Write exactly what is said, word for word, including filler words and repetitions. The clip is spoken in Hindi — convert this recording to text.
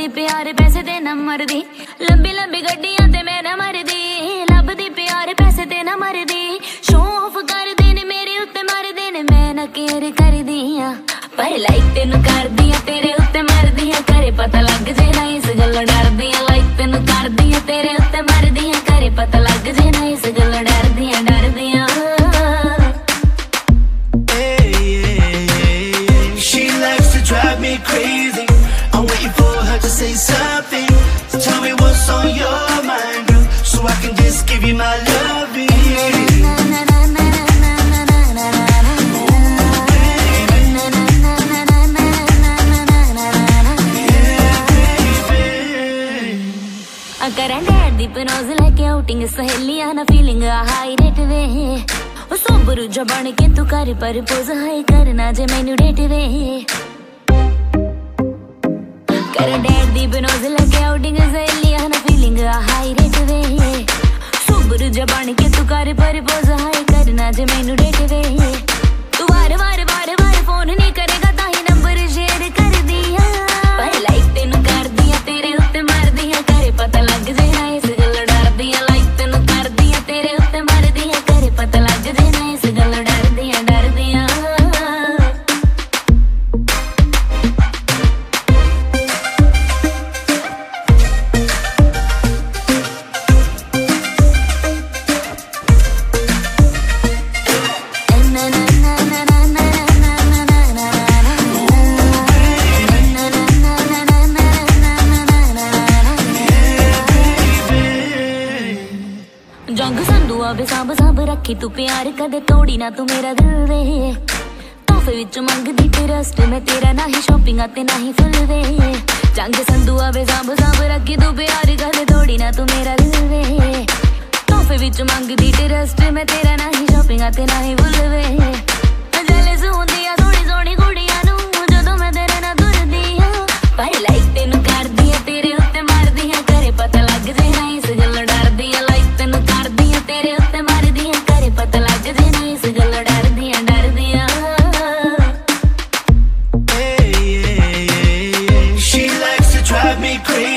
लभदी प्यार पैसे ते ना मरदी, लंबी लंबी गड्डियां ते मैं ना मरदी, लभदी प्यार पैसे ते ना मरदी, शो ऑफ कर देने मेरे उत्ते मरदे ने, मैं ना केयर करदी हां पर लाइक तेनू करदी हां तेरे उत्ते मरदी हां, करे पता लग जे ना इस गल्लों डरदी हां, लाइक तेनू करदी हां तेरे उत्ते मरदी हां, करे पता लग जे ना इस गल्लों डरदी हां डरदी हां। She likes to drive me crazy, I'm waiting for her to say something, so tell me what's on your mind, girl, so I can just give you my loving. करें डैड दी पनोज लेके आउटिंग सहेलियां ना फीलिंग हाई रेट वे, सोबरू जो बन के तू कर पर पोज हाई करना जे मैनू डेट वे, करें डैड दी पनोज लेके आउटिंग सहेलियां ना फीलिंग हाई रेट वे, सोबरू जो बन के तू कर पर पोज हाई करना जे मैनू डेट वे, तू बार बार बार बार फोन नहीं करेगा ताही नंबर शेयर कर दिया, पर लाइक तेनू कर दिया तेरे उत्ते मार दिया, करे पता लग जे ना इस गल्लों डरदी हां, लाइक तेनू कर दिया तेरे उत्ते मार दिया, करे पता लग जे ना इस गल्लों डरदी हां डरदी हां। जंग संधू आवे सांभ सांभ रखी तू प्यार कदे तोड़ी ना तू मेरा दिल वे, तोहफे विच मंगदी ट्रस्ट मैं तेरा ना ही शॉपिंग ते ना ही फुल वे, जंग संधू आवे सांभ सांभ रखी तू प्यार कदे तोड़ी ना तू मेरा दिल वे, तोहफे विच मंगदी ट्रस्ट मैं तेरा ना ही शॉपिंग ते ना ही फुल वे, जेलस हुंदी आ सोहनी सोहनी कुड़ियां नू जदों मैं तेरे नाल तुरदी हां, पर लाइक तेनू करदी आ तेरे उत्ते मारदी हां, करे पता लग जे ना इस गल्लों डरदी हां, लाइक तेनू करदी हां तेरे उत्ते मारदी हां, करे पता लग जे ना इस गल्लों डरदी हां डरदी हां। She likes to drive me crazy.